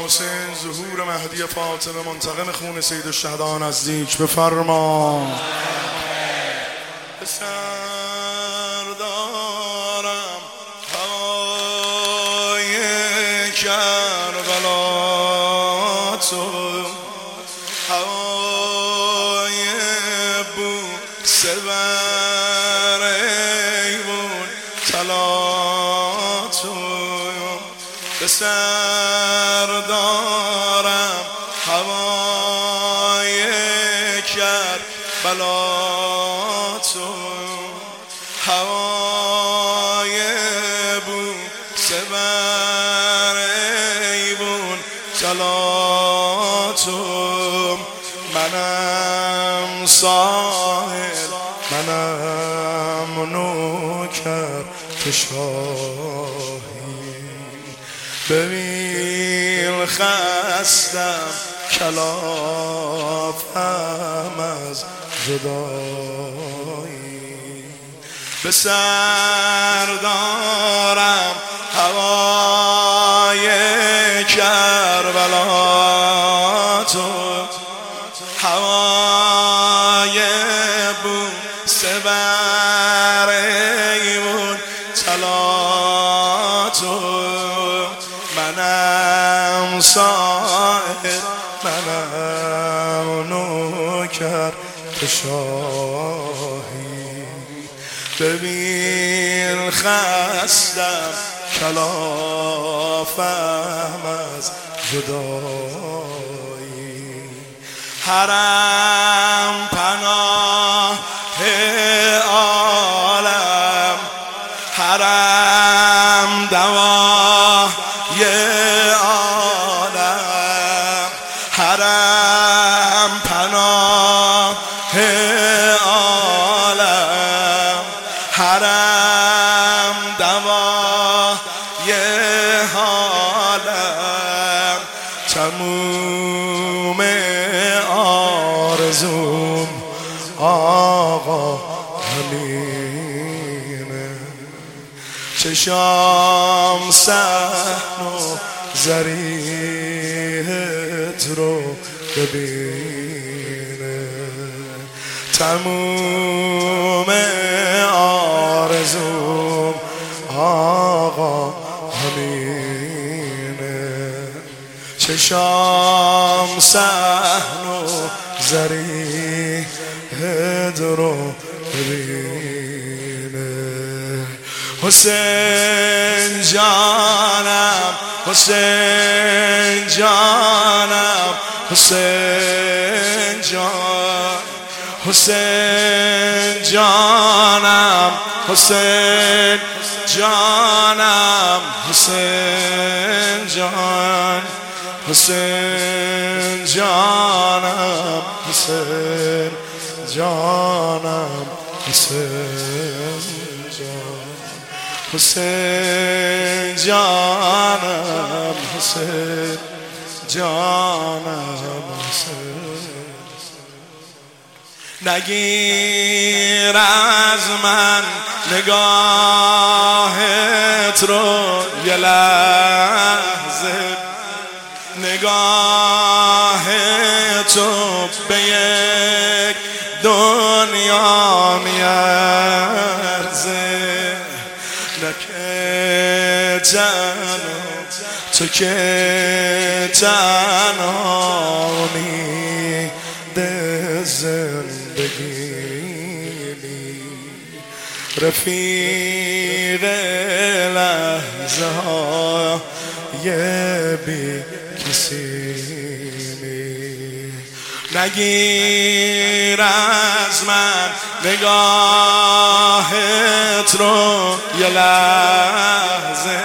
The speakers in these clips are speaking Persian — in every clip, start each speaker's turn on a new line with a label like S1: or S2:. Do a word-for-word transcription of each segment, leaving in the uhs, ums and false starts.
S1: حسین ظهور مهدی فاطمه منتقم خون سید الشهدا نزدیک بفرما. به سر دارم هوای کربلا تو، هوای بوسه بر ایوون طلا تو. به سر دارم هوای کربلا تو، هوای بوسه بر ایوون طلا تو. منم ساحل، منم نوکر تو شاهی. ببین خستم کلافم از جدایی. به سر دارم هوای کربلا تو، هوای بوسه بر ایوون طلا تو. منم سائر، منم نوکر تو شاهی. ببین خستم کلافم از جدایی. حرم پناه عالم، حرم دوای عالم، حرم پناه عالم، حرم دوای عالم. تموم آرزوم آقا همینه، چشام صحن و ضریحت رو ببینه. تموم آرزوم آقا همینه، چشام صحن و ضریحت رو ببینه. حسین جانم، حسین جانم، حسین جان، حسین جانم، حسین جانم، حسین جان، حسین جانم، حسین جانم، حسین جان، حسین جانم، حسین جانم، حسین. نگیر از من نگاهت رو یه لحظه، نگاه تو به یک دنیا میارزه. نکه تنها تو که تنها امید زندگیمی، رفیق لحظه های بی کسیمی. نگیر از من نگاهت رو یه لحظه،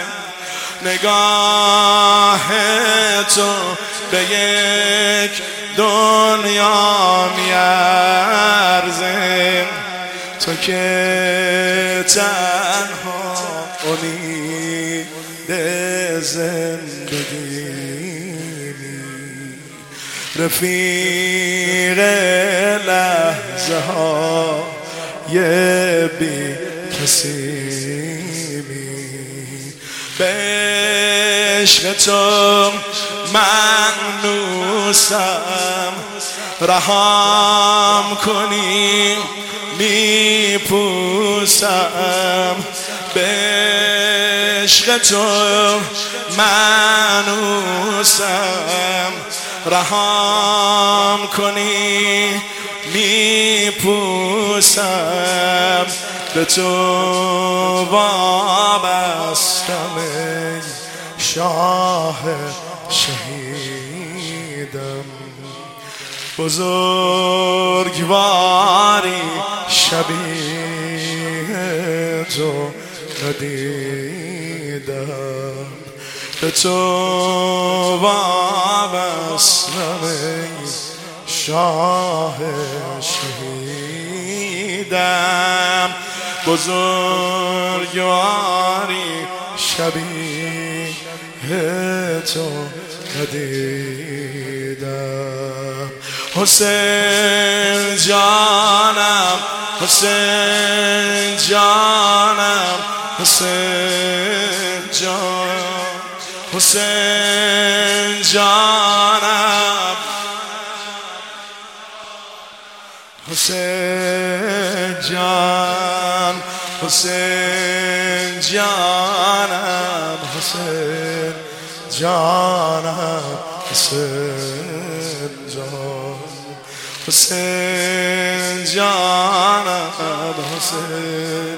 S1: نگاه تو به یک دنیا میارزه. تو که تنها امید زندگیمی، رفیق لحظه های بی کسیمی. به عشق تو مأنوسم، رهام کنی میپوسم. به عشق تو مأنوسم، رهام کنی میپوسم. به تو وابستم ای شاه شهیدم. بزرگواری شبیه تو ندیدم. به تو وابستم ای شاه شهیدم. بزرگواری شبیه تو ندیدم. حسین جانم، حسین جانم، حسین جان، حسین جانم، حسین جان، حسین جانم، حسین جانم، حسین جان، حسین جانم، حسین.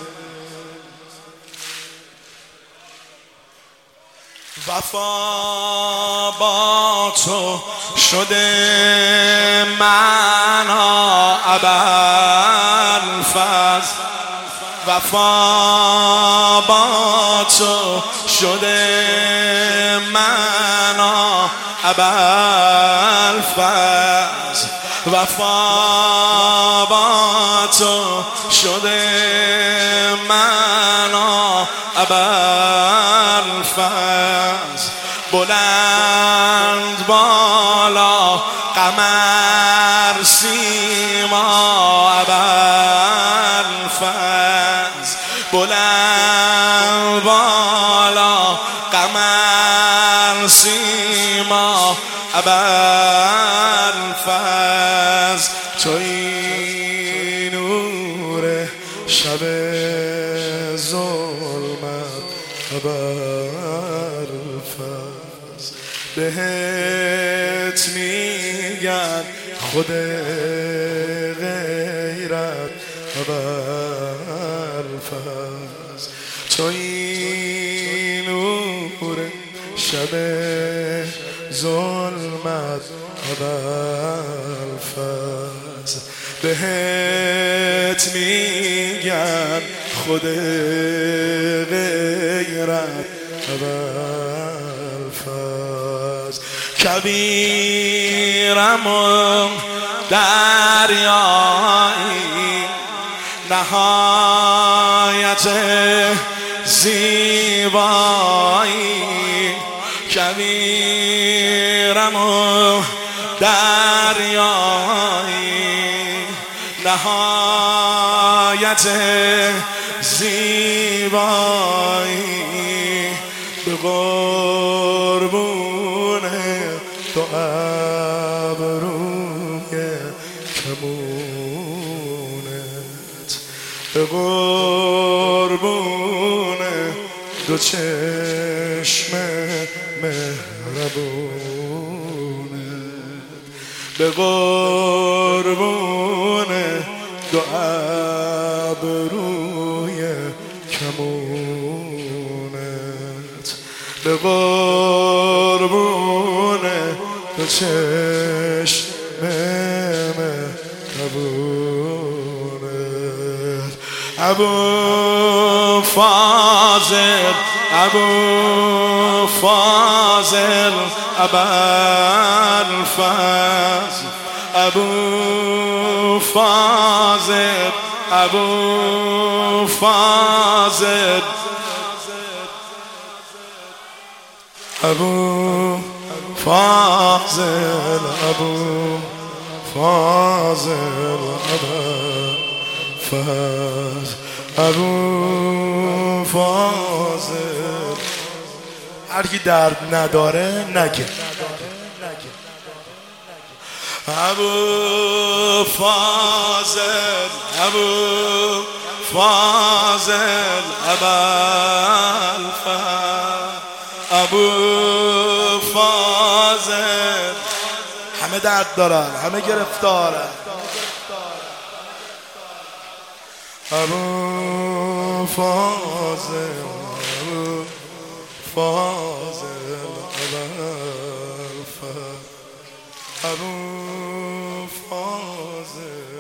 S1: وفا با تو شده معنا ابوالفضل، وفا با تو شده معنا ابوالفضل، وفا با تو شده معنا ابوالفضل. بلند بالا قمر سیما ابوالفضل، بلند بالا قمر سیما ابوالفضل. تویی نور شب ظلمت ابوالفضل، بهت میگن خود غیرت ابوالفضل. تویی نور شب ظلمت ابوالفضل، بهت میگن خود غیرت ابوالفضل. کبیرم و دریایی، نهایت زیبایی، کبیرم و دریایی، نهایت زیبایی. به قربون تو ابروی کمونت، به قربون دو چشم مهربونت، به قربون دو ابروی کمونت، به قربون دو چشم مهربونت. ابوالفضل، ابوالفضل، ابوالفضل، ابوالفضل، ابوالفضل، ابوالفضل، ابوالفضل، ابوالفضل، ابوالفضل، هر کی درد نداره نگه. ابو فاضل ابو فاضل ابو ابو فاضل همه درد دارن، همه گرفتارن. ابو فاضل ابو فاضل ابو ابو فاضل